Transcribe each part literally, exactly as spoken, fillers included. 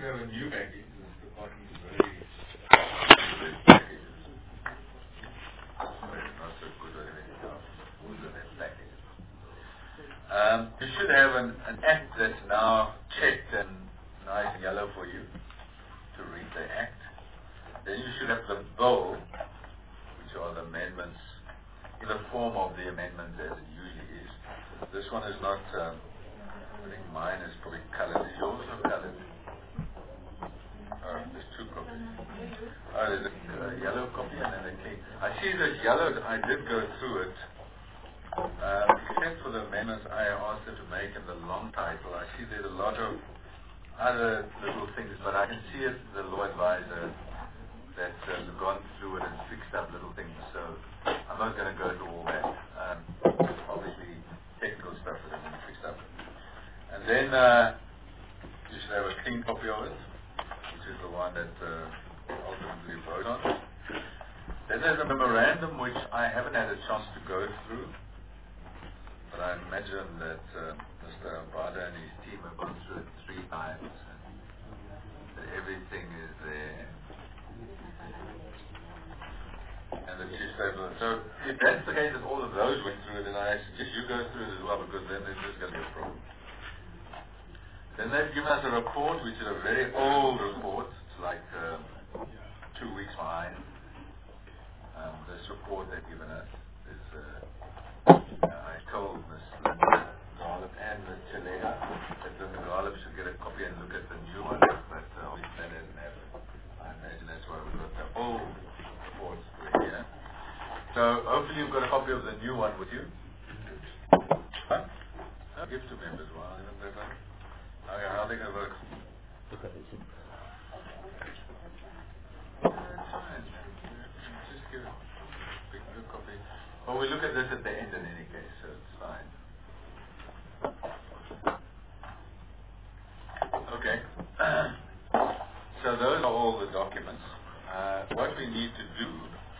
have a new package. This department is very good packages. Sorry, not so good at anything else. Good at that package. Um, you should have an, an act that's now checked and nice and yellow for you to read the act. Then you should have the bill, which are the amendments in the form of the amendment as it usually is. This one is not, um, I think mine is probably colored. Is yours not colored? Oh, there's two copies. Oh, there's a uh, yellow copy and then a clean. I see this yellow, I did go through it, um, except for the amendments I asked them to make in the long title. I see there's a lot of other little things, but I can see it, the law advisor, that uh, we've gone through it and fixed up little things, so I'm not going to go through all that. Um, obviously, technical stuff that has been fixed up. And then uh, you should have a clean copy of it, which is the one that uh, ultimately vote on. Then there's a memorandum which I haven't had a chance to go through, but I imagine that uh, Mister Abada and his team have gone through it three times, and that everything is there. And the chief stable. So if that's the case, if all of those went through it, then I suggest you go through it as well, because then there's just going to be a problem. Then they've given us a report, which is a very old report. It's like um, two weeks behind. Um, this report they've given us is, uh, uh, I told Miz Linda Garlip and Miz Chalega that Linda Garlip should get a copy and look at the new one, but uh, obviously they didn't have it. I imagine that's why we got the old reports here. So hopefully you've got a copy of the new one with you. Huh? I'll give to members. Well, I don't know. Okay, how are they going to work? Uh, it's fine. Just give it a big good copy. Well, we look at this at the end in any case, so it's fine. Okay. So those are all the documents. Uh, what we need to do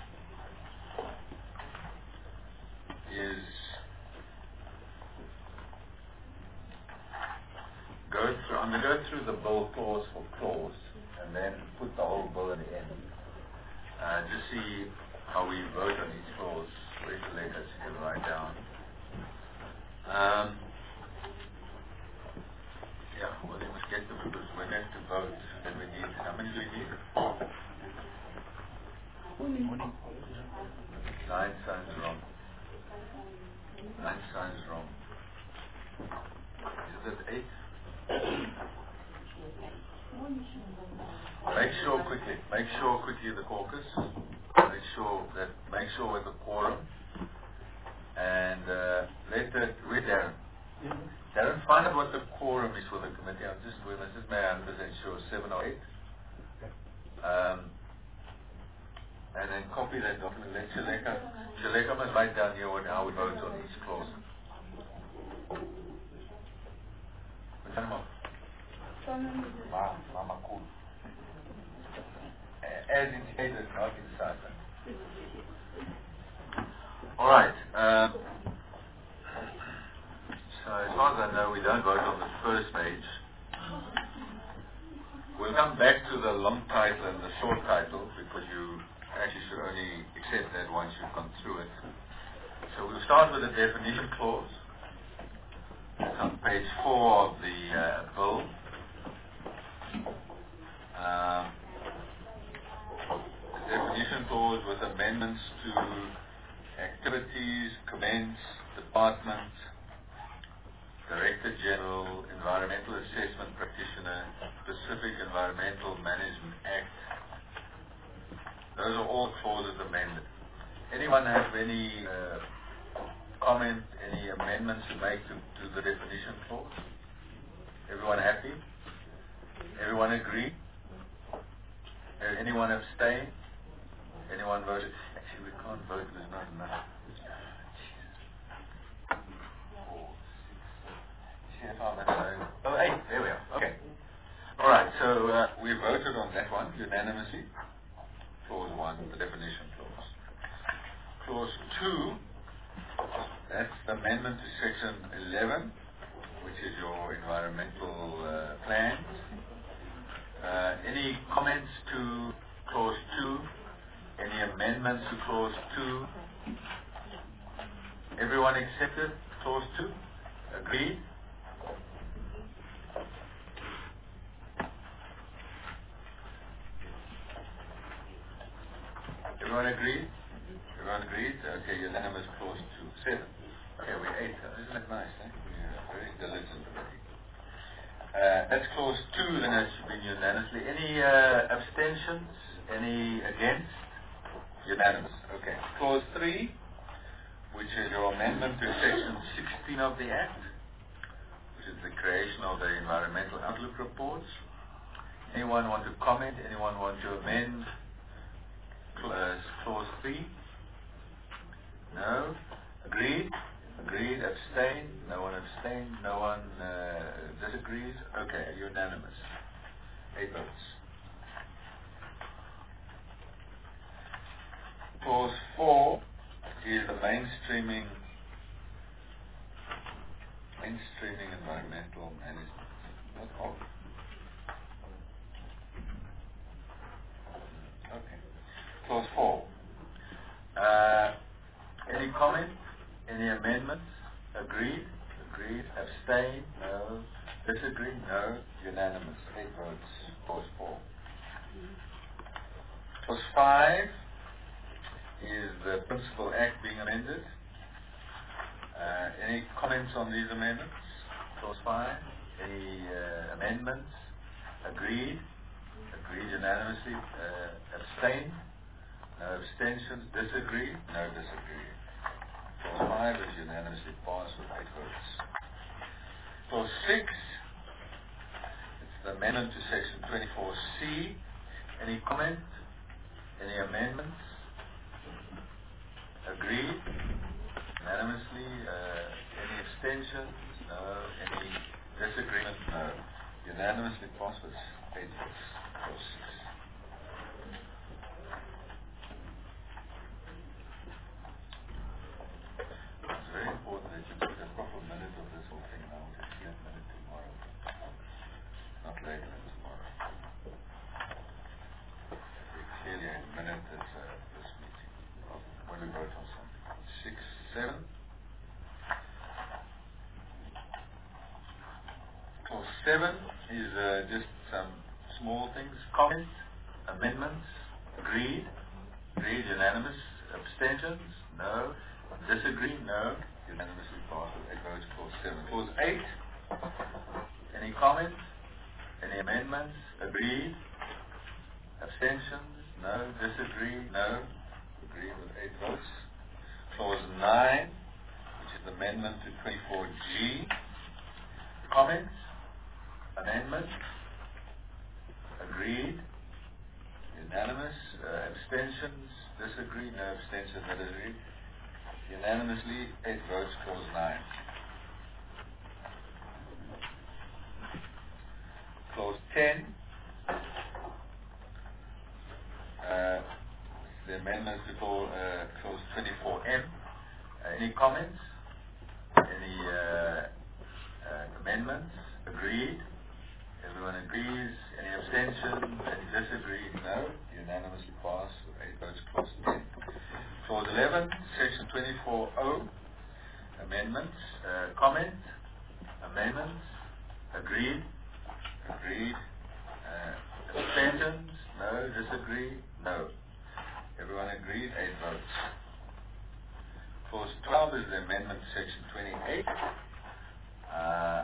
is go through, I'm going to go through the bill clause for clause and then put the whole bill in the end. Uh, just see how we vote on each clause. Where's the letters you can write down. Um, yeah, well, you must get them because we're going to vote. Then we need, how many do we need? Nine sounds wrong. Nine sounds wrong. Is it eight? Make sure quickly. Make sure quickly the caucus. Make sure that. Make sure with the quorum. And uh, let the with Darren. Darren, find out what the quorum is for the committee. I'm just with Missus Mayor. I'm percent sure seven or eight. Um, and then copy that document. Let Shaleka. Shaleka must write down here what how we vote on each clause. Mama, Mama, cool. As indicated, not inside. All right. Um, so as far as I know, we don't vote on the first page. We'll come back to the long title and the short title because you actually should only accept that once you've gone through it. So we'll start with the definition clause. It's on page four of the uh, bill. Um, the definition clause with amendments to activities, commence, department, Director General, Environmental Assessment Practitioner, Pacific Environmental Management Act. Those are all clauses amended. Anyone have any uh, comment, any amendments to make to, to the definition clause? Everyone happy? Everyone agree? Uh, anyone abstain? Anyone voted? Actually, we can't vote. There's not enough. Oh, eight. There we are. Okay. All right. So uh, we voted on that one unanimously. Clause one, the definition clause. Clause two, that's the amendment to section eleven, which is your environmental uh, plans. Uh, comments to clause two? Any amendments to clause two? Everyone accepted clause two? Agreed? Everyone agreed? Everyone agreed? Okay, unanimous clause two. Seven. Okay, we eight. Isn't that nice, eh? Yeah, very diligent already. Uh, that's clause two, then it's been unanimously. Any uh, abstentions? Any against? Unanimous. Okay. Clause three, which is your amendment to section sixteen of the Act, which is the creation of the environmental outlook reports. Anyone want to comment? Anyone want to amend clause, clause three? No? Agreed? Agreed? Abstain? No one abstained? No one uh, disagrees? Okay, unanimous. Eight votes. Clause four is the mainstreaming mainstreaming environmental management. What called? Okay. Clause four. Uh, any comment? Any amendments? Agreed? Agreed. Abstain? No. Disagree? No. Unanimous. Eight votes. Clause four. Clause five is the Principal Act being amended. Uh, any comments on these amendments? Clause five. Any uh, amendments? Agreed? Agreed unanimously. Uh, abstain? No abstentions. Disagree? No disagree. Clause five is unanimously passed with eight votes. Clause six, it's the amendment to section twenty-four C. Any comment? Any amendments? Agreed? Unanimously? Uh, any abstentions? No. Any disagreement? No. Unanimously passed with eight votes. Clause six. It's very important that you take a proper minute of this whole thing now. We'll see that minute tomorrow. Not later than tomorrow. We clearly have a minute this, uh, this meeting. When we vote on something. Six, seven. Clause seven is uh, just some small things. Comments, amendments, agreed, agreed, unanimous, abstentions, no, disagree, no, unanimously passed with eight votes. Clause seven. Clause eight, any comments, any amendments, agreed, abstentions, no, disagree, no, agreed with eight votes. Clause nine, which is amendment to twenty-four G, comments, amendments, agreed, unanimous, uh, abstentions, disagree, no abstentions, no disagree, unanimously, eight votes. Clause nine. Clause ten, uh, the amendments to call, uh, clause twenty-four M. Uh, any comments? Any uh, uh, amendments? Agreed? Everyone agrees? Any abstentions? Any disagree? No. Unanimously passed with eight votes. Clause ten. Clause eleven, section twenty-four O, amendments, uh, comment, amendments, agreed, agreed, uh, abstentions, no, disagree, no. Everyone agreed, eight votes. Clause twelve is the amendment to section twenty-eight. Uh,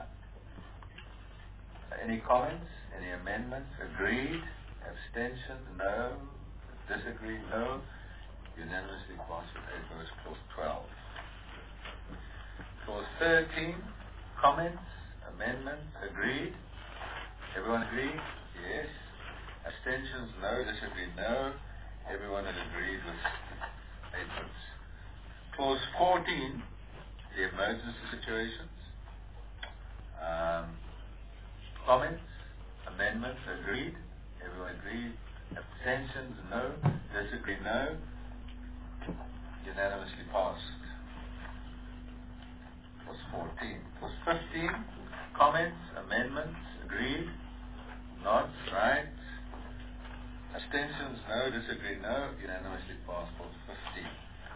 any comments, any amendments, agreed, abstentions, no, disagree, no. Unanimously passed with eight votes. Clause twelve. Clause thirteen, comments, amendments, agreed. Everyone agreed? Yes. Abstentions, no. Disagree, no. Everyone had agreed with eight votes. Clause fourteen, the emergency situations. Um, comments, amendments, agreed. Everyone agreed. Abstentions, no. Disagree, no. Unanimously passed. Clause fourteen. Clause fifteen, comments, amendments, agreed. Not right. Abstentions, no. Disagree, no. Unanimously passed. Clause fifteen.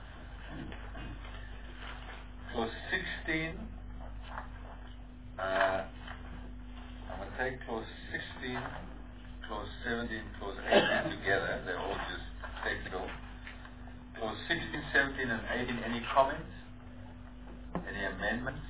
Clause sixteen. Uh, I'm going to take clause sixteen, clause seventeen, clause eighteen together. They're all just technical. Clause sixteen, seventeen, and eighteen. Any comments? Any amendments?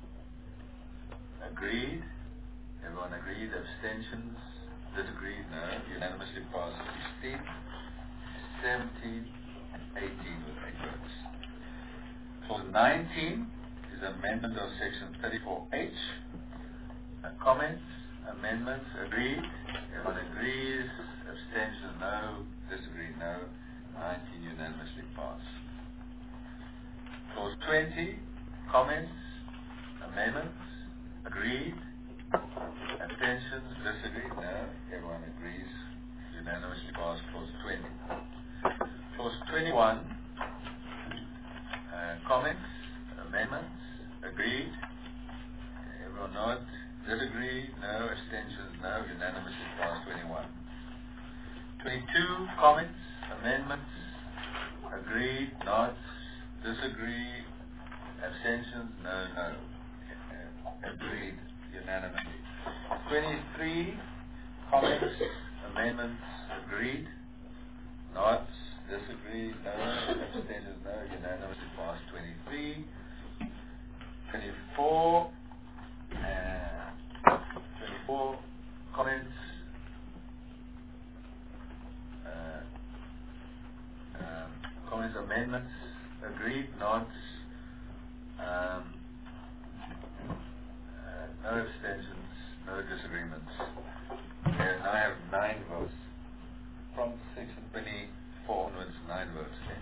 Agreed? Everyone agreed? Abstentions? Disagreed? No. Unanimously passed. sixteen, seventeen, and eighteen with eight votes. Clause nineteen is amendment of section thirty-four H. Uh, comments? Amendments? Agreed? Everyone agrees? Abstentions? No. Disagreed? No. nineteen unanimously passed. Clause twenty. Comments? Amendments? Agreed? Abstentions? Disagreed? No. Everyone agrees. Unanimously passed. Clause twenty. Clause twenty-one. Uh, comments? Amendments? Agreed? Everyone nods. Disagree? No. Abstentions? No. Unanimously passed. twenty-one. twenty-two. Comments? Amendments? Agreed? Nods. Disagree? Abstentions? No. No. Agreed. Unanimously. twenty-three. Comments? Amendments? Agreed? Nods. Disagree? No. Abstentions? No. Unanimously passed. twenty-three. twenty-four. Uh, twenty-four. Comments? Uh, um, comments? Amendments? Agreed? Nods. Um, uh, no abstentions, no disagreements. And I have nine votes. From section twenty-four onwards, nine votes. Okay.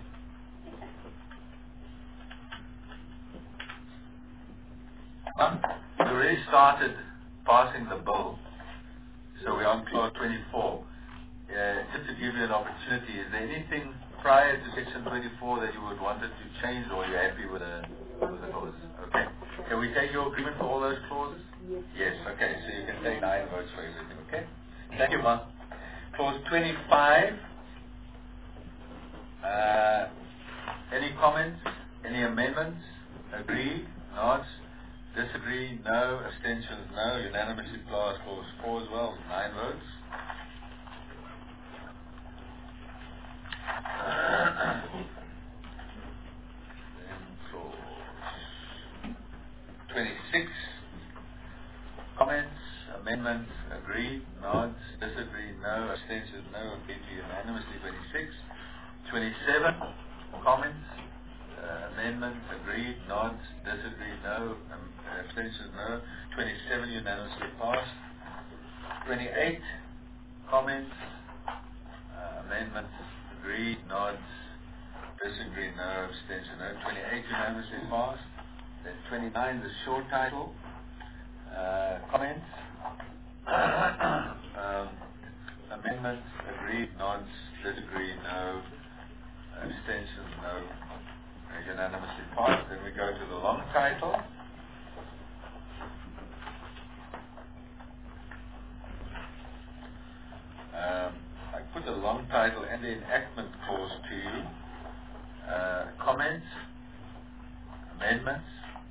Um, we already started passing the bill, so we're on clause twenty-four. Uh, just to give you an opportunity, is there anything prior to section twenty-four that you would want it to change, or are you happy with the, with the clauses? Okay. Can we take your agreement for all those clauses? Yes. Okay. So you can take nine votes for everything. Okay. Thank you, Mark. Clause twenty-five. Uh, any comments? Any amendments? Agree? Nods? Disagree? No. Abstentions? No. Unanimously passed. Clause four as well. Nine votes. Then clause twenty-six. Comments? Amendments? Agree? Nods? Disagree? No. Abstentions? No. Agreed to unanimously. twenty-six. twenty-seven. Comments? Uh, amendments? Agreed? Nods? Disagree? No. Um, abstentions? No. twenty-seven unanimously passed. twenty-eight. Comments? Uh, amendments? Agreed? Nods? Disagree? No. Abstention? No. twenty-eight unanimously passed. Then twenty-nine, the short title. Uh, comments? um, amendments? Agreed? Nods? Disagree? No. Abstentions? No. Uh, unanimously passed. Then we go to the long title. Um, I put the long title and the enactment clause to you. Uh, comments? Amendments?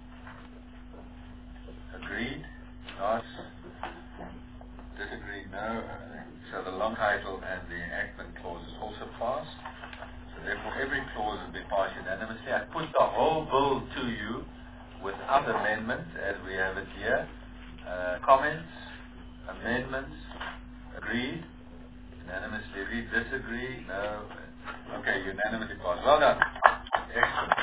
Agreed? Nods? Disagree? No. Uh, so the long title and the enactment clause is also passed. So therefore every clause has been passed unanimously. I put the whole bill to you without amendments as we have it here. Uh, comments? Amendments? Agreed? Unanimously agreed? Disagree? No. Okay, unanimously passed. Well done. Excellent.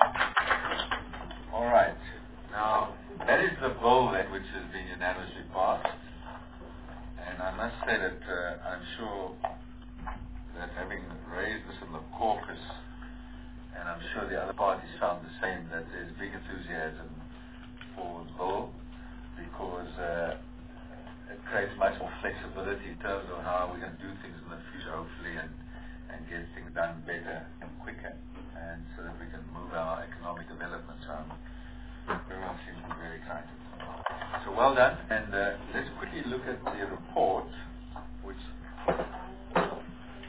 All right. Now, that is the bill that which has been unanimously passed. And I must say that uh, I'm sure that having raised this in the caucus, and I'm sure the other parties found the same, that there's big enthusiasm for the bill because uh, it creates much more flexibility in terms of how we're going to do things in the future, hopefully, and, and get things done better and quicker, and so that we can move our economic development. So I'm everyone seems to be very excited. So well done. And uh, let's quickly look at the report, which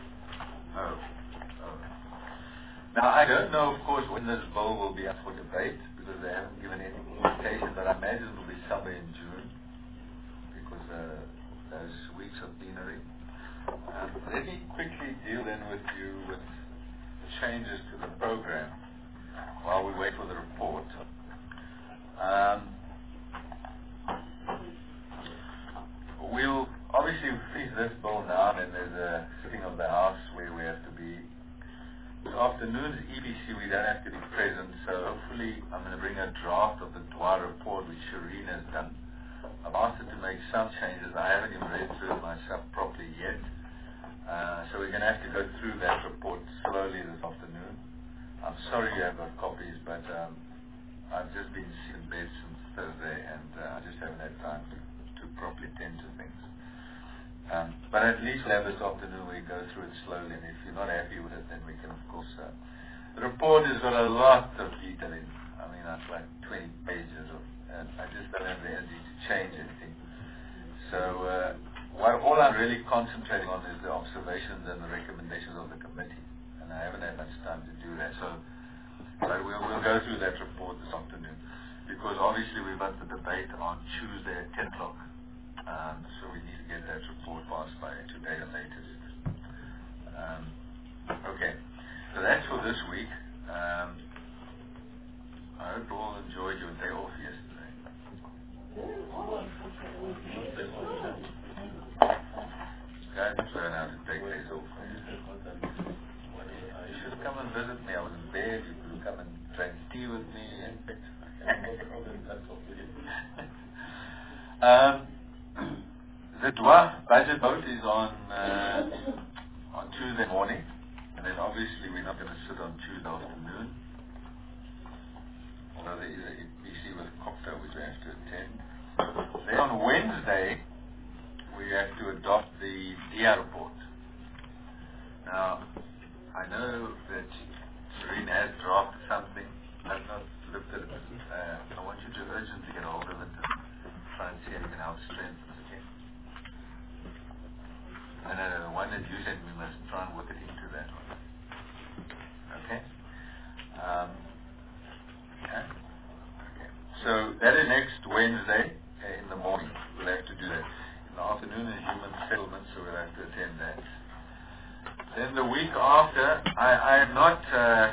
Now, I don't know, of course, when this bill will be up for debate, because they haven't given any indication, but I imagine it will be somewhere in June, because uh, those weeks of plenary. Um, let me quickly deal then with you with the changes to the program while we wait for the report. Um, we'll obviously freeze this bill now, and there's a sitting of the House where we have to be. This afternoon's E B C, we don't have to be present, so hopefully I'm going to bring a draft of the Dwyer report, which Shireen has done. I've asked her to make some changes. I haven't even read through it myself properly yet. Uh, so we're going to have to go through that report slowly this afternoon. I'm sorry you haven't got copies, but um, I've just been sick in bed since Thursday, and uh, I just haven't had time to, to properly tend to things. Um, but at least we'll have this afternoon where we go through it slowly, and if you're not happy with it, then we can, of course... Uh, the report has got a lot of detail in. I mean, it's like twenty pages of... And I just don't have the energy to change anything. So, uh, what, all I'm really concentrating on is the observations and the recommendations of the committee, and I haven't had much time to do that. So, but we'll, we'll go through that report this afternoon, because obviously we've got the debate on Tuesday at ten o'clock. Um, so we need to get that report passed by today or latest. Um, okay, so that's for this week. Um, I hope you all enjoyed your day off yesterday. Guys, learn how to take days off. You should come and visit me. I was in bed. You could come and drink tea with me. um, the dwarf budget vote is on uh, on Tuesday morning, and then obviously we're not going to sit on Tuesday afternoon, although there is a B C with a cocktail which we have to attend. Then on Wednesday we have to adopt the D R report. Now, I know that Serena has drafted something. I've not looked at it. Uh, I want you to urgently get a hold of it and try and see how you can help strengthen it again. And uh, the one that you said, we must try and work it into that one. Okay? Um, okay. Okay. So that is next Wednesday uh, in the morning. We'll have to do that. In the afternoon is human settlement, so we'll have to attend that. Then the week after, I, I am not... Uh,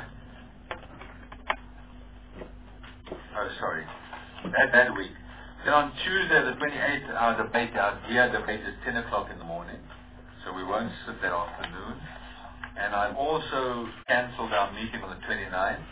oh, sorry. That, that week. Then on Tuesday, the twenty-eighth, our debate, our D R debate is ten o'clock in the morning. So we won't sit that afternoon. And I've also cancelled our meeting on the twenty-ninth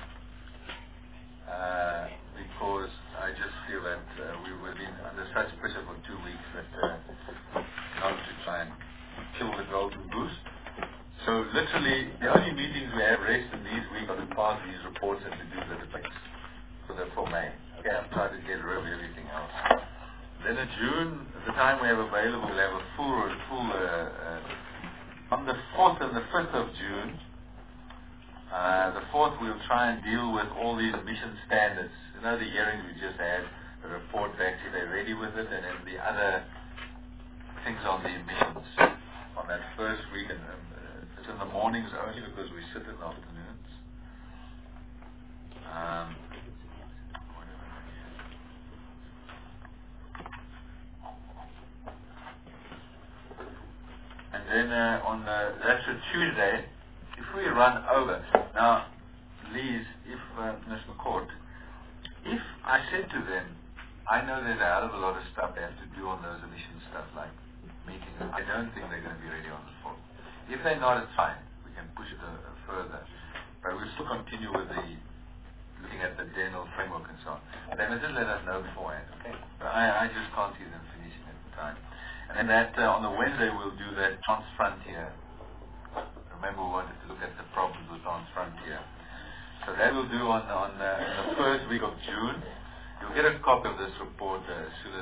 uh, because I just feel that uh, we were been under such pressure for two weeks that uh, not to try and kill the golden goose. So literally, the only meetings we have rest in these weeks are to pass these reports and to do the debates for the for May. Okay, I'm trying to get rid of everything else. Then in June, at the time we have available, we'll have a full, full uh, uh, on the fourth and the fifth of June. Uh, the fourth, we'll try and deal with all these emission standards. You know, the hearings we just had, the report back, if they're ready with it, and then the other things on the emissions on that first week. And uh, it's in the mornings only because we sit in the afternoons. Um, And then uh, on the, that's a Tuesday, if we run over, now, Liz, if, uh, Miz McCourt, if I said to them, I know there's a hell of a lot of stuff they have to do on those emission stuff, like meetings, I don't think they're going to be ready on the fourth. If they're not, it's fine. We can push it a, a further. But we'll still continue with the, looking at the general framework and so on. They must just let us know beforehand, okay? But I, I just can't see them finishing at the time. And then that uh, on the Wednesday we'll do that Transfrontier. Remember we wanted to look at the problems with Transfrontier. So that we'll do on on uh, the first week of June. You'll get a copy of this report uh, as soon as.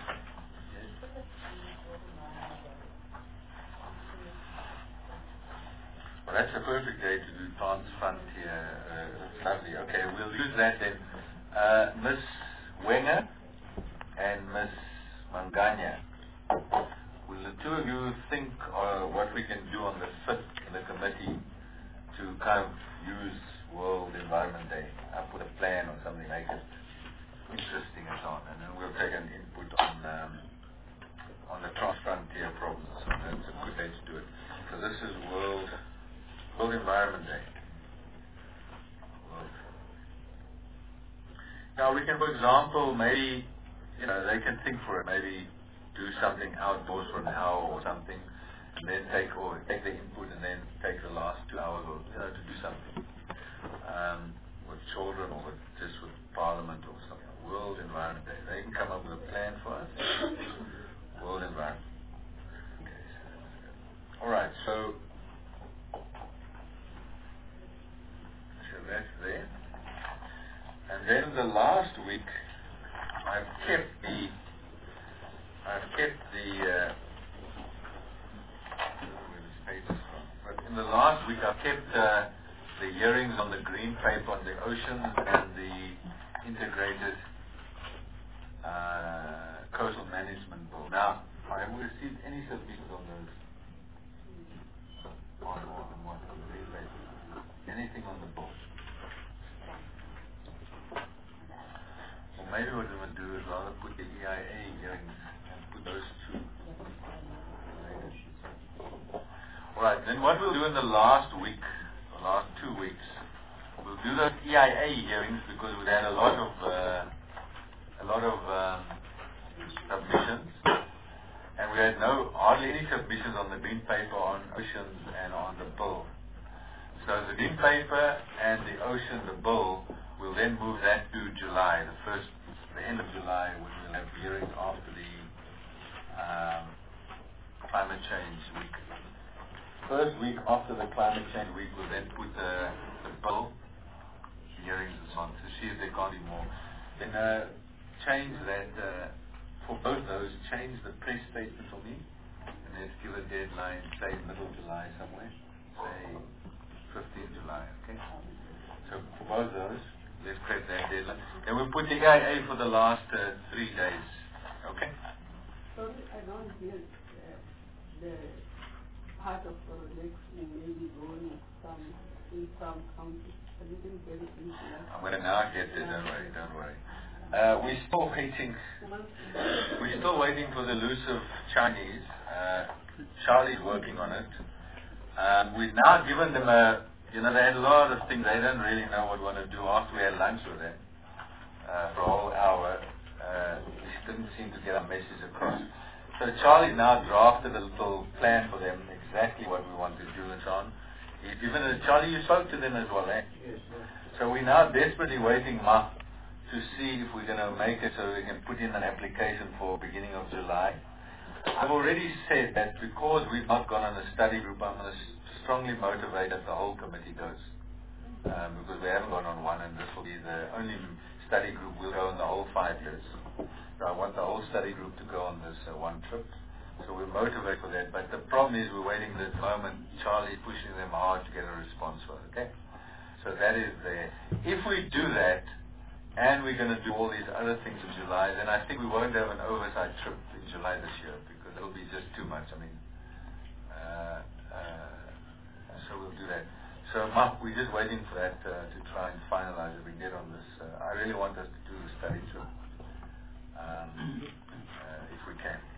Well, that's a perfect day to do Transfrontier. Uh, lovely. Okay, we'll use that then. Uh, Miss Wenger and Miss Manganya. Will the two of you think uh, what we can do on the fifth in the committee to kind of use World Environment Day. I put a plan or something, make it interesting and so on. And then we'll take an input on um, on the trans-frontier problems. So that's a good day to do it. So this is World World Environment Day. World. Now we can, for example, maybe you know they can think for it. Maybe do something outdoors for an hour or something, and then take or take the input and then take the last two hours or you know to do something um, with children or with, just with Parliament or something. World Environment Day. They can come up with a plan for us. World Environment. Okay, so that's good. All right, so so that's there. And then the last week, I've kept the I've kept the uh, I don't know where this page is from, but in the last week I've kept uh, the hearings on the green paper on the oceans and the integrated uh, coastal management bill. Now, have we received any submissions on those? On, on what? On the green paper? Anything on the bill? Well, maybe what we would do is rather put the E I A hearings and put those two. Alright, then what we'll do in the last week, the last two weeks, we'll do those E I A hearings because we had a lot of uh, a lot of um, submissions, and we had no hardly any submissions on the green paper, on oceans, and on the bill. So the green paper and the ocean, the bill, we'll then move that to July, the first, the end of July, when we'll have hearings after the um, climate change week. First week after the climate change week, we'll then put the, the bill hearings and so on to see if there can't be more. Then uh, change that uh, for both those. Change the press statement for me, and let's give a deadline, say middle July somewhere, say fifteenth July. Okay. So for both those, let's create that deadline. Then we'll put the E I A for the last uh, three days. Okay. Sorry, I don't hear uh, the part of uh, next week maybe going some in some counties. I didn't get it in here. I'm going to now get there. Don't worry. Don't worry. Uh, we're still waiting. We're still waiting for the elusive Chinese. Uh, Charlie's working on it. Um, we've now given them a. You know, they had a lot of things. They don't really know what we want to do. After we had lunch with them uh, for a whole hour, uh, we didn't seem to get our message across. So Charlie now drafted a little plan for them, exactly what we want to do and so on. He's given it. Charlie, you spoke to them as well, eh? Yes, sir. So we're now desperately waiting, Ma, to see if we're going to make it so we can put in an application for beginning of July. I've already said that because we've not gone on a study group, I'm going to strongly motivate that the whole committee goes. Um, because we haven't gone on one, and this will be the only study group we'll go on the whole five years. So I want the whole study group to go on this uh, one trip. So we'll motivate for that. But the problem is we're waiting at the moment. Charlie's pushing them hard to get a response for it, okay? So that is there. If we do that, and we're going to do all these other things in July, then I think we won't have an oversight trip in July this year because it'll be just too much. I mean, uh, uh, so we'll do that. So, Mark, we're just waiting for that uh, to try and finalize it. We can get on this. Uh, I really want us to do the study trip, um, uh, if we can.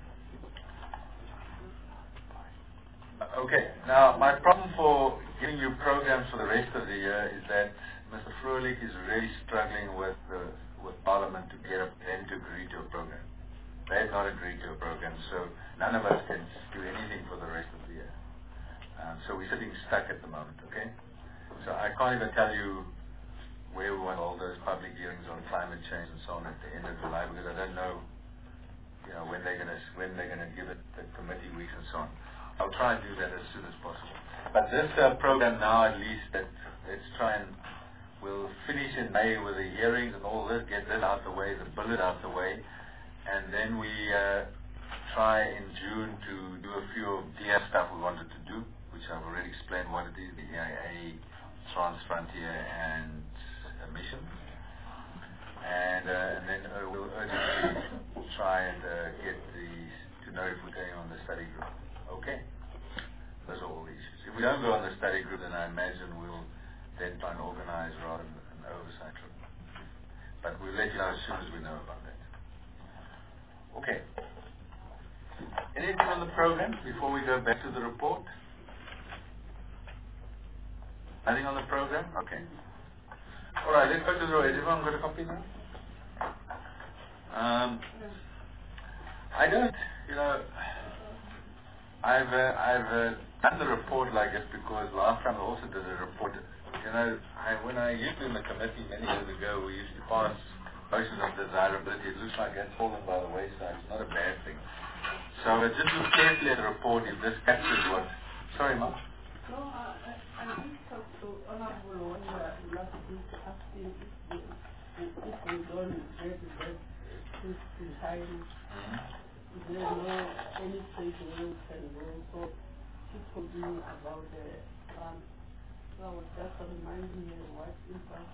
Okay, now my problem for giving you programs for the rest of the year is that Mister Froelich is really struggling with uh, with Parliament to get them to agree to a program. They have not agreed to a program, so none of us can do anything for the rest of the year. Um, so we're sitting stuck at the moment, okay? So I can't even tell you where we want all those public hearings on climate change and so on at the end of July because I don't know, you know, when they're going to when they're going to give it the committee weeks and so on. I'll try and do that as soon as possible. But this uh, program now, at least, that let's try and we'll finish in May with the hearings and all this, get this out the way, the bullet out the way, and then we uh, try in June to do a few of the stuff we wanted to do, which I've already explained what it is, the E I A, Trans-Frontier, and emissions. And, uh, and then uh, we'll urgently try and uh, get the to know if we're going on the study group. Okay? Those are all the issues. If we don't go on the study group, then I imagine we'll then try and organize rather than an oversight trip. But we'll let you know as soon as we know about that. Okay. Anything on the program before we go back to the report? Nothing on the program? Okay. All right, let's go to the report. Has everyone got a copy now? Um, I don't, you know, I've uh, I've uh, done the report like this because last time I also did a report. You know, I, when I used to in the committee many years ago, we used to pass motions of desirability. It looks like that's fallen by the wayside. It's not a bad thing. So uh, just look carefully at the report if this captures what. Sorry, Mom. No, I, I, I did talk to Honorable Wanda last week asking if we, if we don't get that this in time, is there no any place where we can go? So she told me about the grant. So I was just reminding her what impact.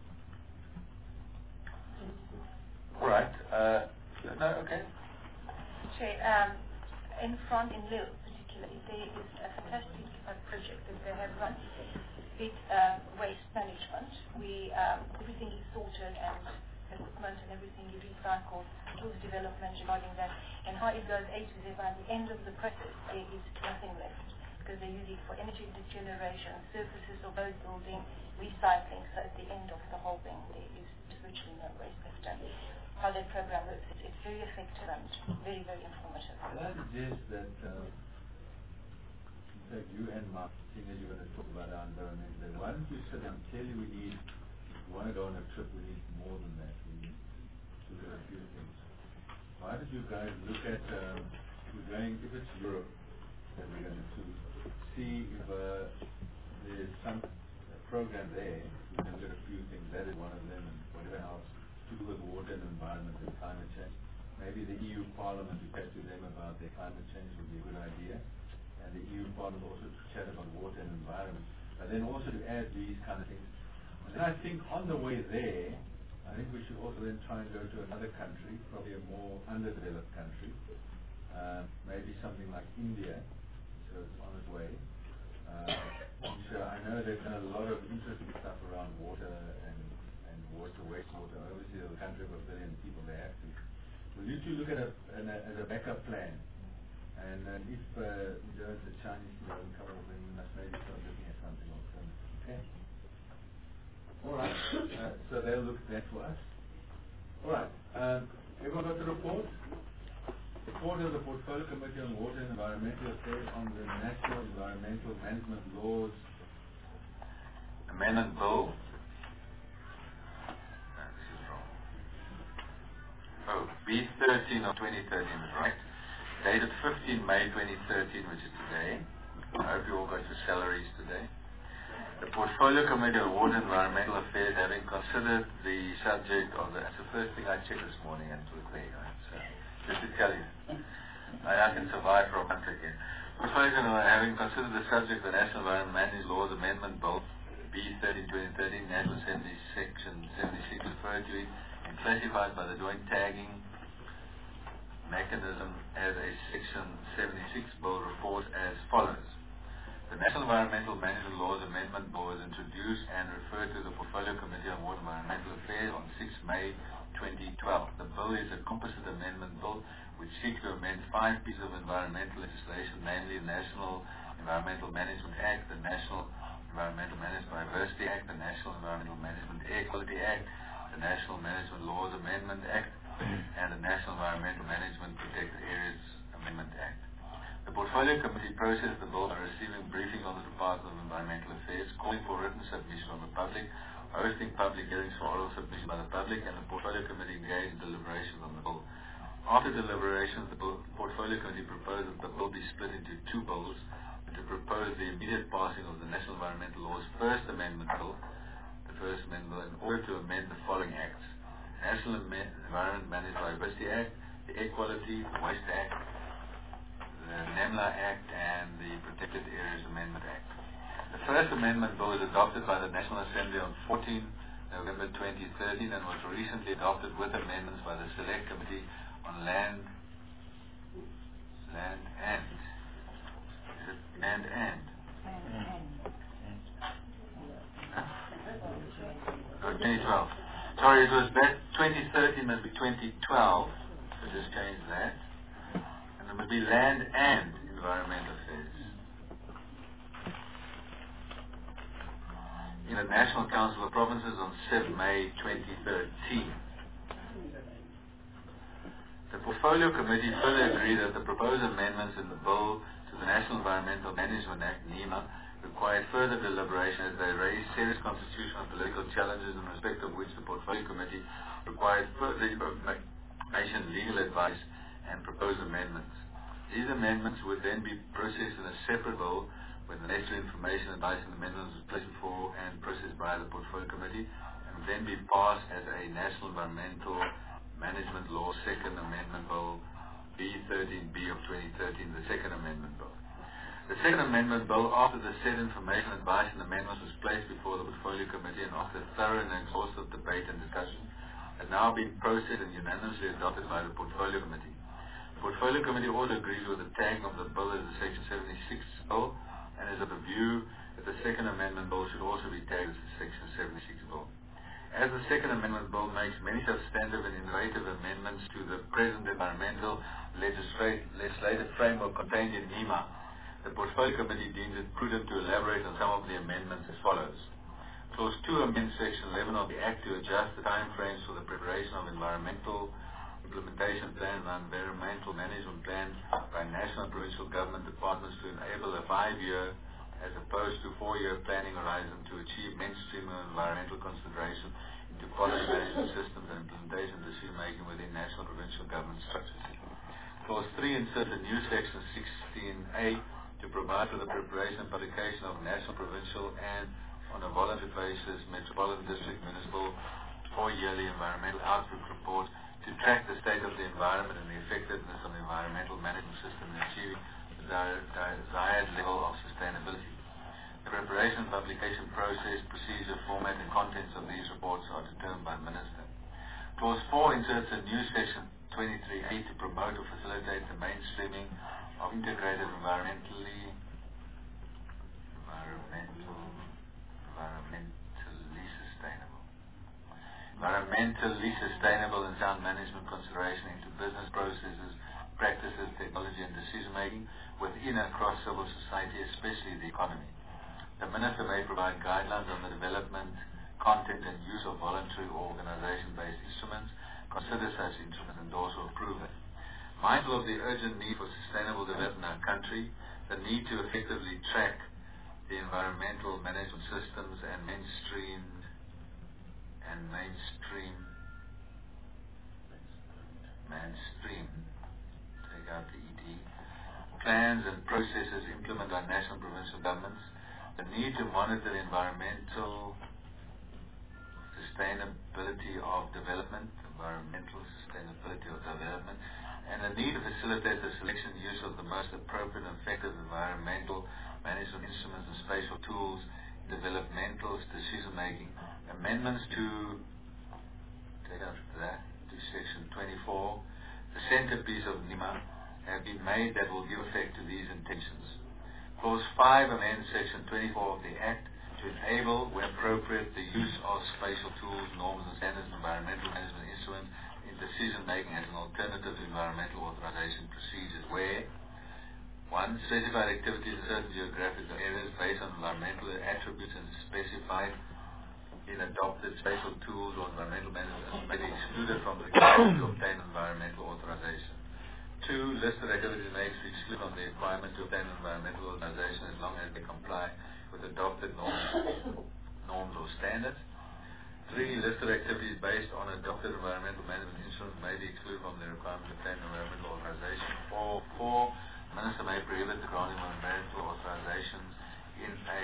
All right. Uh, no, okay. Sure. Um, in front in Lille, particularly, there is a fantastic uh, project that they have run. With uh, waste management, we um, everything is sorted and equipment and everything is recycled. Tools development regarding that, and how it goes A to Z. By the end of the process, there is nothing left because they use it for energy generation, surfaces of road building, recycling. So at the end of the whole thing, there is virtually no waste left. And how that program works, it's, it's very effective and very, very informative. Can I suggest that, uh, in fact, you and Mark, seeing as you're going to talk about our environment, then why don't you sit down and tell you we need, if you want to go on a trip, we need more than that. We need to look at a few things. Why don't you guys look at, um, we're going, if it's Europe that we're going to see if uh, there's some uh, program there, we can look at a few things, that is one of them, and whatever else, to do with water and environment and climate change. Maybe the E U Parliament, to chat to them about their climate change would be a good idea. And the E U Parliament also to chat about water and environment. But then also to add these kind of things. And then I think on the way there, I think we should also then try and go to another country, probably a more underdeveloped country. Uh, maybe something like India, so it's on its way. Uh, which, uh, I know they've done a lot of interesting stuff around water and, and water, wastewater. Obviously, they're a country of a billion people, they have to. Will you two look at a, an, a, as a backup plan? And uh, if uh, the Chinese doesn't come up, then we must maybe start looking at something alternative. Okay? All right. Uh, so they'll look at that for us. All right. Um, everyone got the report? Report of the Portfolio Committee on Water and Environmental Affairs on the National Environmental Management Laws. Amendment Bill. No, this is wrong. Oh, B thirteen of twenty thirteen is right. Dated fifteenth May twenty thirteen, which is today. I hope you all got your salaries today. The Portfolio Committee on Water and Environmental Affairs, having considered the subject of the, that's the first thing I checked this morning and it was there, right? So, just to tell you, I, I can survive for a month again. Portfolio Committee, having considered the subject of the National Environment Management Laws Amendment Bill, B thirteen twenty thirteen, National Assembly Section seventy-six, referred to it and classified by the Joint Tagging Mechanism as a Section seventy-six bill report as follows. The National Environmental Management Laws Amendment Bill was introduced and referred to the Portfolio Committee on Water and Environmental Affairs on sixth May twenty twelve. The bill is a composite amendment bill which seeks to amend five pieces of environmental legislation, namely the National Environmental Management Act, the National Environmental Management Biodiversity Act, the National Environmental Management Air Quality Act, the National Management Laws Amendment Act, and the National Environmental Management Protected Areas Amendment Act. The Portfolio Committee processed the bill by receiving briefing on the Department of Environmental Affairs, calling for written submission from the public, hosting public hearings for oral submission by the public, and the Portfolio Committee engaged in deliberations on the bill. After deliberations, the bill, Portfolio Committee proposed that the bill be split into two bills, and to propose the immediate passing of the National Environmental Law's First Amendment Bill, the First Amendment Bill, in order to amend the following acts: National Environment Management Biodiversity Act, the Air Quality, the Waste Act, the NEMLA Act, and the Protected Areas Amendment Act. The First Amendment Bill was adopted by the National Assembly on fourteenth November twenty thirteen and was recently adopted with amendments by the Select Committee on Land, Land and, is it Land and? And, and. Huh? Sorry, it was that twenty thirteen must be twenty twelve, so just change that. And it must be land and environmental affairs. In the National Council of Provinces on seventh May twenty thirteen. The Portfolio Committee further agreed that the proposed amendments in the bill to the National Environmental Management Act, NEMA, required further deliberation as they raised serious constitutional and political challenges in respect of which the Portfolio Committee required further information, legal advice, and proposed amendments. These amendments would then be processed in a separate bill when the necessary information, advice, and amendments was placed before and processed by the Portfolio Committee, and would then be passed as a National Environmental Management Law Second Amendment Bill B thirteen B of twenty thirteen, the Second Amendment Bill. The Second Amendment Bill, after the said information, advice, and amendments was placed before the Portfolio Committee and after thorough and exhaustive debate and discussion, has now been processed and unanimously adopted by the Portfolio Committee. The Portfolio Committee also agrees with the tagging of the bill as a Section seventy-six bill and is of the view that the Second Amendment Bill should also be tagged as a Section seventy-six bill. As the Second Amendment Bill makes many substantive and innovative amendments to the present environmental legislative framework contained in NEMA, the Portfolio Committee deems it prudent to elaborate on some of the amendments as follows. Clause two amends Section eleven of the Act to adjust the time frames for the preparation of environmental implementation plan and environmental management plan by national and provincial government departments to enable a five-year as opposed to four-year planning horizon to achieve mainstream environmental consideration into quality management systems and implementation decision-making within national and provincial government structures. Clause three inserts a new Section sixteen A to provide for the preparation and publication of national, provincial, and on a voluntary basis, metropolitan district, municipal, or yearly environmental outlook report to track the state of the environment and the effectiveness of the environmental management system in achieving the desired level of sustainability. The preparation and publication process, procedure, format, and contents of these reports are determined by the Minister. Clause four inserts a new Section twenty-three A to promote or facilitate the mainstreaming of integrated environmentally environmental environmentally sustainable environmentally sustainable and sound management consideration into business processes, practices, technology, and decision-making within and across civil society, especially the economy. The Minister may provide guidelines on the development, content, and use of voluntary or organization-based instruments, consider such instruments, and also approve them. Mindful of the urgent need for sustainable development in our country, the need to effectively track the environmental management systems and mainstreamed and mainstream mainstream take out the E D plans and processes implemented by national and provincial governments, the need to monitor the environmental sustainability of development, environmental sustainability of development, and the need to facilitate the selection and use of the most appropriate and effective environmental management instruments and spatial tools, developmental decision-making. Amendments to, take out that, to Section twenty-four, the centerpiece of NEMA, have been made that will give effect to these intentions. Clause five amends Section twenty-four of the Act to enable, when appropriate, the use of spatial tools, norms, and standards of environmental management instruments in decision-making as an alternative to environmental authorization procedures where one, specified activities in certain geographical areas based on environmental attributes and specified in adopted spatial tools or environmental management may be excluded from the requirement to obtain environmental authorization. Two, listed activities may be excluded from the requirement to obtain environmental authorization as long as they comply with adopted norms, norms or standards. Three, listed activities based on adopted environmental management instruments may be excluded from the requirement to obtain environmental authorization. Or four, Minister may prohibit the granting of environmental authorizations in a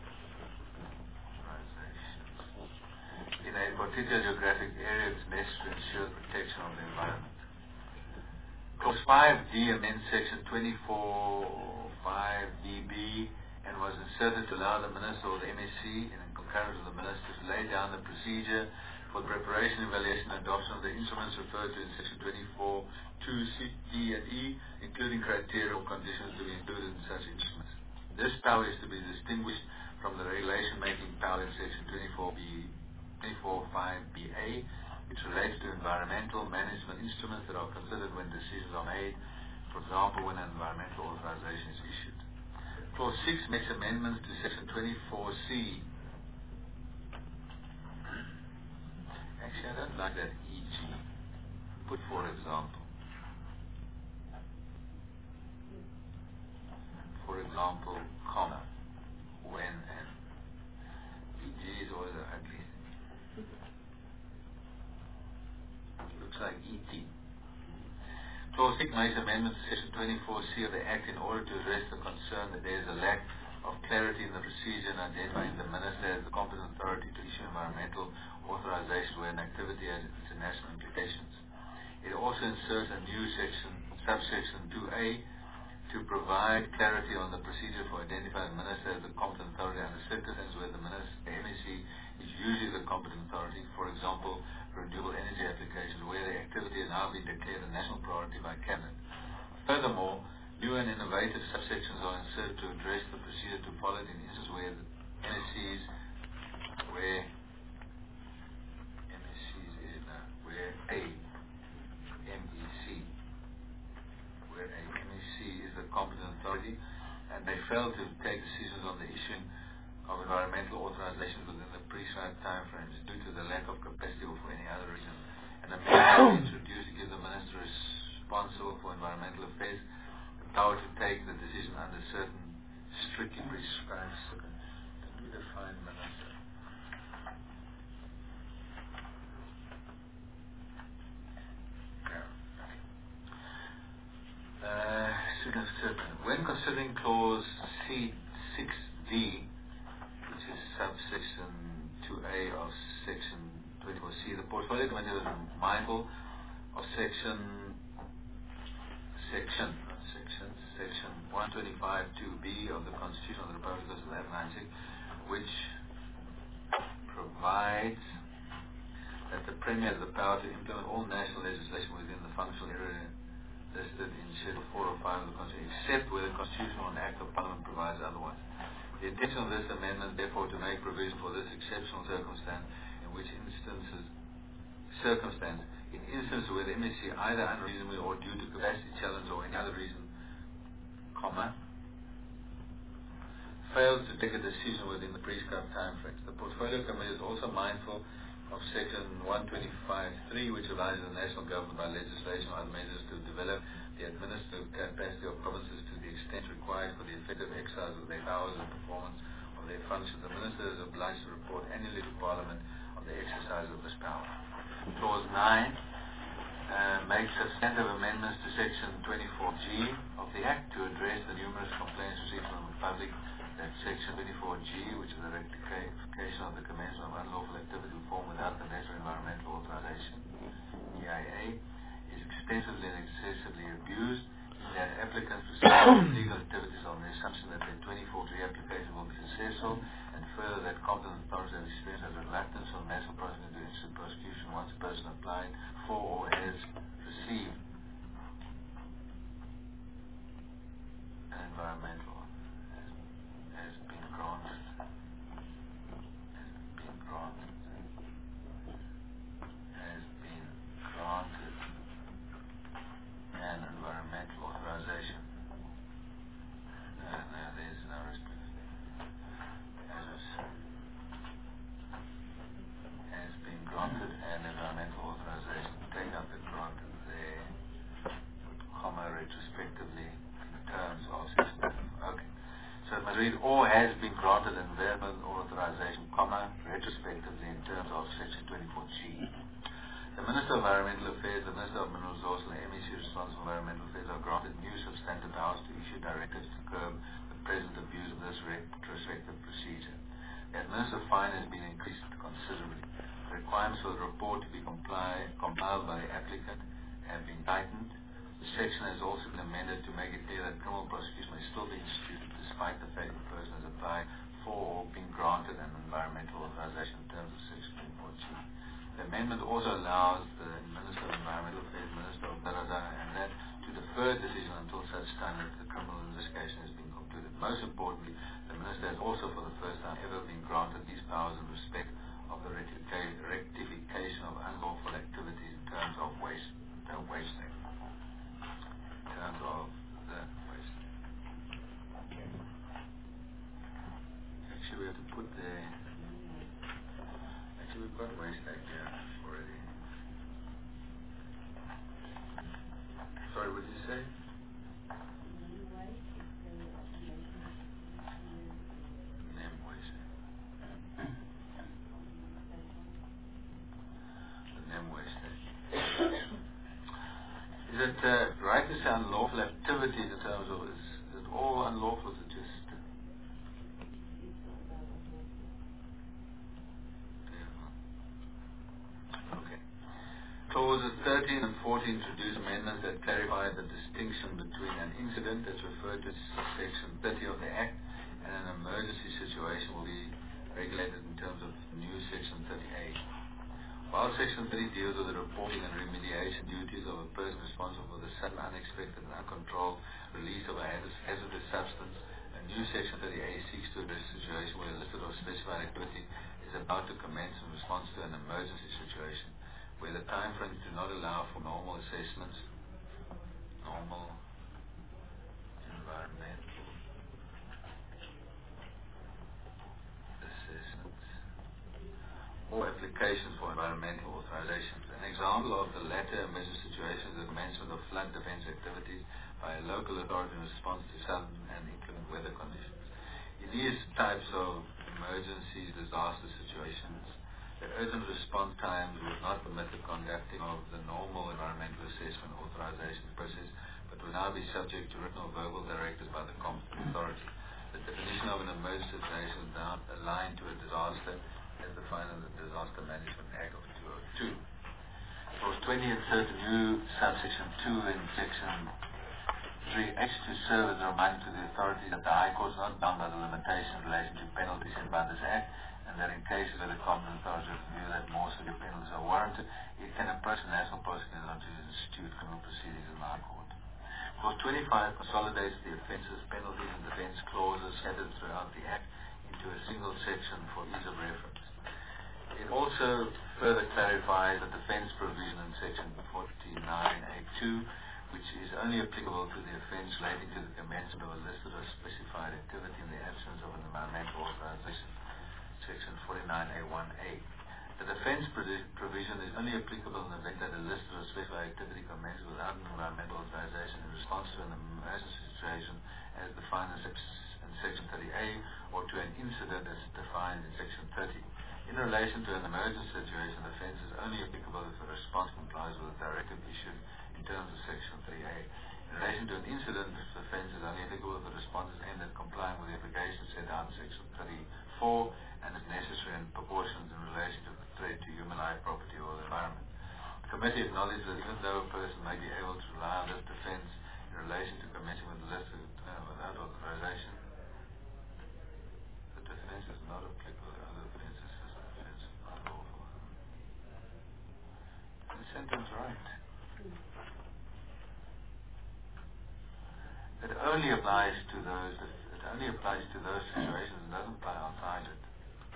in a particular geographic area if necessary to ensure the protection of the environment. Clause five D amends Section twenty-four five D B and was inserted to allow the Minister or the M S C, in concurrence with the Minister, to lay down the procedure for the preparation, evaluation, and adoption of the instruments referred to in Section twenty-four two C, D, and E, including criteria or conditions to be included in such instruments. This power is to be distinguished from the regulation-making power in Section twenty-four B twenty-four five B A, which relates to environmental management instruments that are considered when decisions are made, for example, when an environmental authorization is issued. Clause six makes amendments to Section twenty-four C. Actually, I don't like that E G. Put for example. For example, comma, when and. E G is always an ugly thing. Looks like E T. Clause six makes amendments to Section twenty-four C of the Act in order to address the concern that there is a lack of clarity in the procedure and identifying the Minister as the competent authority to issue environmental authorization where an activity has international implications. It also inserts a new section, subsection two A, to provide clarity on the procedure for identifying the Minister as the competent authority under circumstances where the Minister, the M E C, is usually the competent authority, for example, renewable energy applications where the activity has now been declared a national priority by Cabinet. Furthermore, new and innovative subsections are inserted to address the procedure to follow in instances where the M E Cs, where M E Cs is it now, where a M E C, where a M E C is the competent authority, and they fail to take decisions on the issuing of environmental authorizations within the prescribed timeframes due to the lack of capacity or for any other reason. An amendment introduced to give the Minister responsible for environmental affairs the power to take the decision under certain strictly prescribed circumstances. Did we define Minister? Yeah. Uh, when considering clause C six D, which is subsection two A of section twenty-four C, the Portfolio Committee was mindful of section section not section section one twenty-five two B of the Constitution of the Republic of eleven ninety-six, which provides that the Premier has the power to implement all national legislation within the functional area listed in Schedule four or five of the Constitution, except where the Constitution or an Act of Parliament provides otherwise. The intention of this amendment, therefore, to make provision for this exceptional circumstance, in which instances, circumstance, in instances where the M E C either unreasonably or due to capacity challenge or any other reason, comma, fails to take a decision within the prescribed time frames. The Portfolio Committee is also mindful of Section one twenty-five three, which allows the national government by legislation or other measures to develop the administrative capacity of provinces to the extent required for the effective exercise of their powers and performance of their functions. The Minister is obliged to report annually to Parliament on the exercise of this power. Clause nine uh, makes substantive amendments to Section twenty-four G of the Act to address the numerous complaints received from the public that Section twenty-four G, which is the rectification of the commencement of unlawful activity performed without the necessary environmental authorization, E I A, is extensively and excessively abused, in that applicants proceed legal activities on the assumption that their twenty-four G application will be successful, and further that competent authorities have experienced a reluctance from national prosecutors to instant prosecution once a person applied for or has received an environmental has, has been granted has been granted has been granted an environmental authorization. No, no, there's no respect. Has, has been granted an environmental authorization. Take out the granted there, comma, retrospectively in terms of system. Okay. So it must read, or has been granted an environmental authorization, comma, retrospectively in terms of Section twenty-four G. The Minister of Environmental Affairs, the Minister of Mineral Resources, and the M E C responsible for environmental affairs are granted new substantive powers to issue directives to curb the present abuse of this retrospective procedure. The administrative fine has been increased considerably. The requirements for the report to be comply, compiled by the applicant have been tightened. The section has also been amended to make it clear that criminal prosecution may still be instituted despite the fact the person has applied for or been granted an environmental authorization in terms of Section twenty-four G. The amendment also allows the Minister of Environmental Affairs, Minister of Darada, and that to defer decision until such time that the criminal investigation has been concluded. Most importantly, the Minister has also for the first time ever been granted these powers in respect of the rectification put there? Actually, we've got waste act here already. Sorry, what did you say? Name waste. The name waste act. Is it uh, right to say unlawful activities in terms of, is, is it all unlawful? Is it just... Okay. Clauses thirteen and fourteen introduce amendments that clarify the distinction between an incident that's referred to as section thirty of the Act and an emergency situation will be regulated in terms of new section thirty A. While section thirty deals with the reporting and remediation duties of a person responsible for the sudden, unexpected and uncontrolled release of a hazardous substance, a new section thirty A seeks to address a situation where a listed or specified activity is about to commence in response to an emergency situation, where the time frames do not allow for normal assessments, normal environmental assessments, or applications for environmental authorizations. An example of the latter emergency situation is the commencement of flood defense activities by a local authority in response to sudden and inclement weather conditions. In these types of emergency disaster situations, the urgent response times would not permit the conducting of the normal environmental assessment authorization process, but would now be subject to written or verbal directives by the competent authority. The definition of an emergency situation is now aligned to a disaster as defined in the Disaster Management Act of two thousand two. Clause twenty inserts a new subsection two in section three H to serve as a reminder to the authority that the High Court is not bound by the limitations relating to penalties set by this Act, and that in cases where the competent authority review that more severe penalties are warranted, it can approach the National Prosecutor to institute criminal proceedings in the High Court. Clause twenty-five consolidates the offences, penalties, and defence clauses scattered throughout the Act into a single section for ease of reference. It also further clarifies the defence provision in section forty-nine A two, which is only applicable to the offence relating to the commencement of a listed or specified activity in the absence of an environmental authorization, section forty-nine A one A. The defence provision is only applicable in the event that a listed or specified activity commences without an environmental authorization in response to an emergency situation as defined in section thirty A, or to an incident as defined in section thirty. In relation to an emergency situation, the offence is only applicable if the response complies with the directive issued in terms of section thirty A. In relation to an incident, the offence is only applicable if the response is aimed at complying with the obligations set out in section thirty-four and is necessary and proportionate in relation to the threat to human life, property, or the environment. The committee acknowledges that even though a person may be able to rely on this defence in relation to commencing with the listed uh, without authorization, the defence is not applicable to other offences as an offence unlawful. The sentence right. It only applies to those. It only applies to those situations. It doesn't apply outside it.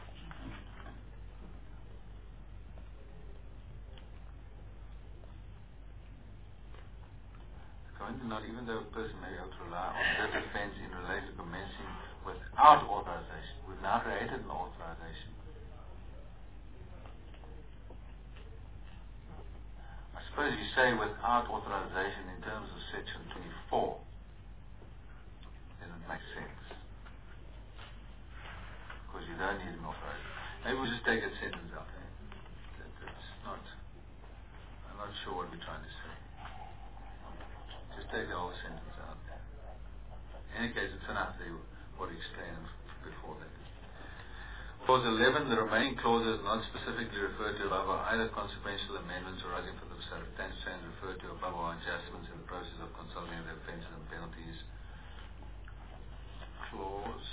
Not even though a person may be able to rely on this offence in relation to commencing without authorization. We've now created an authorization. I suppose you say without authorization in terms of section twenty-four. Doesn't make sense. Because you don't need an authorization. Maybe we'll just take that sentence out there. That, that's not, I'm not sure what we're trying to say. Just take the whole sentence out there. In any case, it's enough there what he explained before that. Clause eleven, the remaining clauses not specifically referred to above are either consequential amendments arising from the substantive change referred to above or adjustments in the process of consolidating the offences and penalties clause,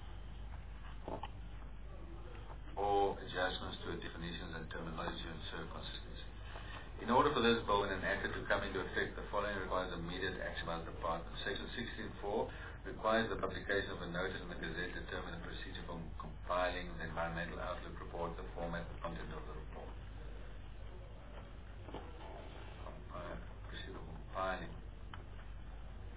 or adjustments to definitions and terminology and ensure consistency. In order for this bill and enacted to come into effect, the following requires immediate action by the Department. Section sixteen four requires the publication of a notice in the Gazette determining the procedure for compiling the environmental outlook report, the format, the content of the report. Compile, procedure for compiling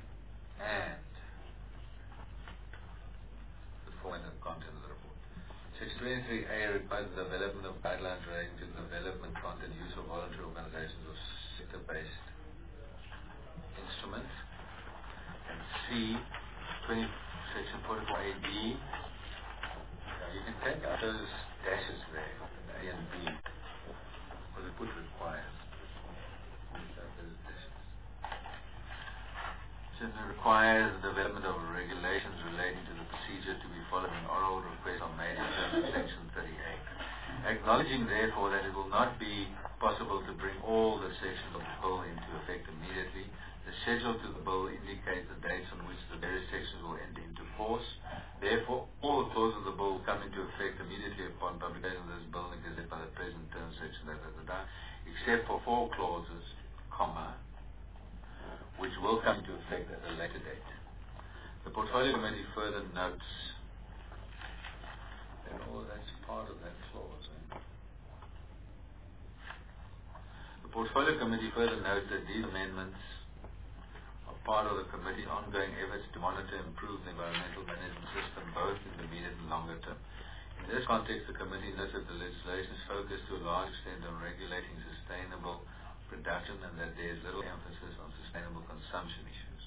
and the format and content of the report. twenty-three A requires the development of guidelines relating to the development, content, use of voluntary organizations or sector-based instruments. And C, twenty, section forty-four A D. Now you can take out those dashes there, A and B, because it would require. It requires the development of regulations relating to the procedure to be followed when oral requests are made in terms of section thirty-eight. Acknowledging, therefore, that it will not be possible to bring all the sections of the bill into effect immediately, the schedule to the bill indicates the dates on which the various sections will enter into force. Therefore, all the clauses of the bill will come into effect immediately upon publication of this bill in the Gazette by the present term section, da, da, da, da, except for four clauses, comma, which will come into effect at a later date. The Portfolio Committee further notes that all that's part of that clause. Eh? The Portfolio Committee further notes that these amendments are part of the committee's ongoing efforts to monitor and improve the environmental management system both in the immediate and longer term. In this context, the committee notes that the legislation is focused to a large extent on regulating sustainable production and that there is little emphasis on sustainable consumption issues.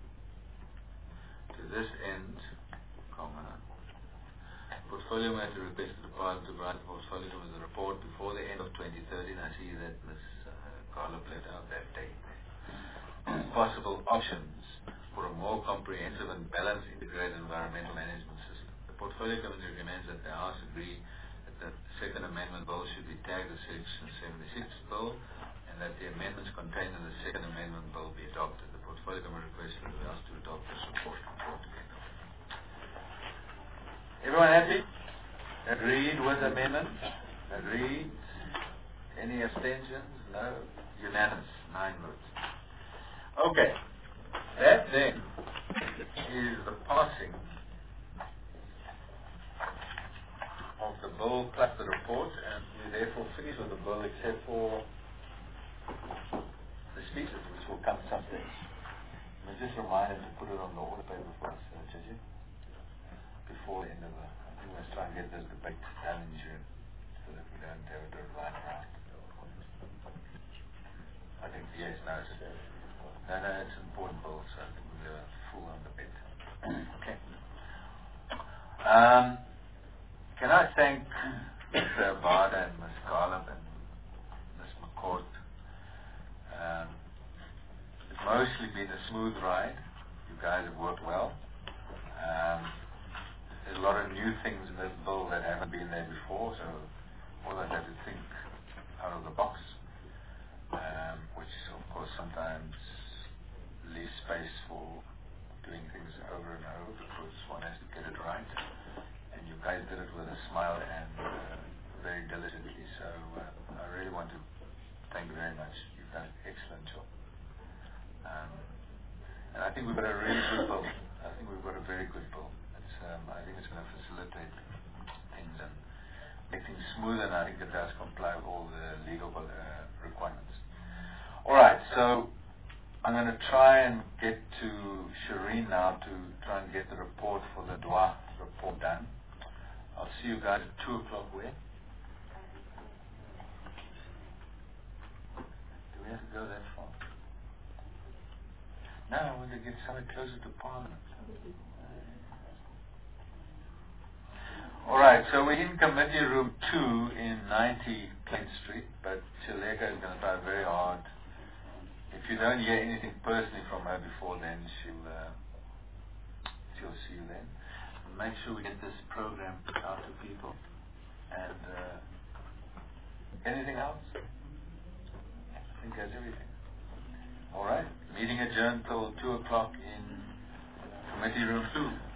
To this end, comma, Portfolio Committee requests the Department to provide the Portfolio Committee with a report before the end of twenty thirteen. I see that Miz Garlow played out that date. Possible options for a more comprehensive and balanced integrated environmental management system. The Portfolio Committee recommends that the House agree that the Second Amendment Bill should be tagged as Section seventy-six Bill, and that the amendments contained in the Second Amendment Bill be adopted. The Portfolio Committee requests the House to adopt this report altogether. Everyone happy? Agreed with the amendment? Agreed? Any abstentions? No? Unanimous. Nine votes. Okay. That then is the passing of the bill plus the report, and we therefore finish with the bill except for the speeches, which will come someday. Let me just remind him to put it on the order paper for us, uh, Gigi, before the end of the. I think we must try and get this debate done in June, so that we don't have to run around. I think yes, no, it's no, no, it's an important bill, so I think we'll have a full on debate. Okay. Um, can I thank Mister Abada and Miz Garlow and Miz McCourt? Um, it's mostly been a smooth ride. You guys have worked well. Um, there's a lot of new things in this bill that haven't been there before, so all I had to think out of the box, um, which of course sometimes leaves space for doing things over and over because one has to get it right. And you guys did it with a smile and uh, very diligently, so uh, I really want to thank you very much. You've done an excellent job. Um, and I think we've got a really good bill. I think we've got a very good bill. It's, um, I think it's going to facilitate things and make things smoother, and I think it does comply with all the legal uh, requirements. All right, so I'm going to try and get to Shireen now to try and get the report for the D W A report done. I'll see you guys at two o'clock where? Do we have to go that far? No, I want to get somewhere closer to Parliament. All right, so we're in committee room two in ninety Plain Street, but Chileka is going to try very hard. If you don't hear anything personally from her before then, she'll uh, she'll see you then. And make sure we get this program out to people. And uh, anything else? I think that's everything. All right, meeting adjourned till two o'clock in committee room two.